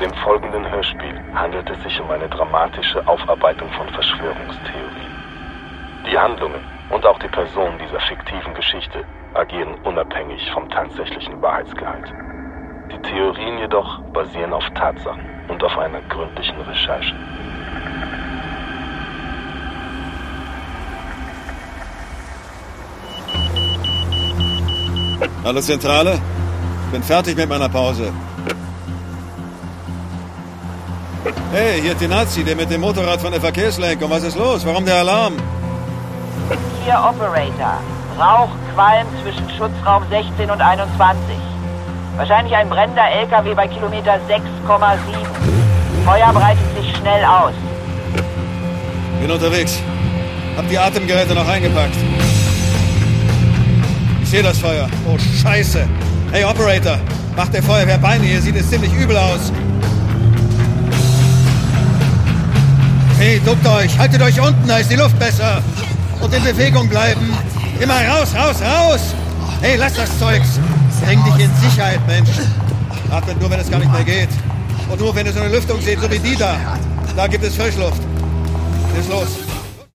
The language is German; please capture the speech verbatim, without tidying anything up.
dem folgenden Hörspiel handelt es sich um eine dramatische Aufarbeitung von Verschwörungstheorien. Die Handlungen und auch die Personen dieser fiktiven Geschichte agieren unabhängig vom tatsächlichen Wahrheitsgehalt. Die Theorien jedoch basieren auf Tatsachen und auf einer gründlichen Recherche. Hallo Zentrale, bin fertig mit meiner Pause. Hey, hier die Nazi, der mit dem Motorrad von der Verkehrslenkung. Was ist los? Warum der Alarm? Hier Operator. Rauch, Qualm zwischen Schutzraum sechzehn und einundzwanzig. Wahrscheinlich ein brennender L K W bei Kilometer sechs Komma sieben. Feuer breitet sich schnell aus. Bin unterwegs. Hab die Atemgeräte noch eingepackt. Ich sehe das Feuer. Oh, Scheiße. Hey, Operator, macht der Feuerwehr Beine. Hier sieht es ziemlich übel aus. Hey, duckt euch. Haltet euch unten, da ist die Luft besser. Und in Bewegung bleiben. Immer raus, raus, raus. Hey, lass das Zeugs. Bring dich in Sicherheit, Mensch. Atmet nur, wenn es gar nicht mehr geht. Und nur, wenn ihr so eine Lüftung seht, so wie die da. Da gibt es Frischluft. Ist los.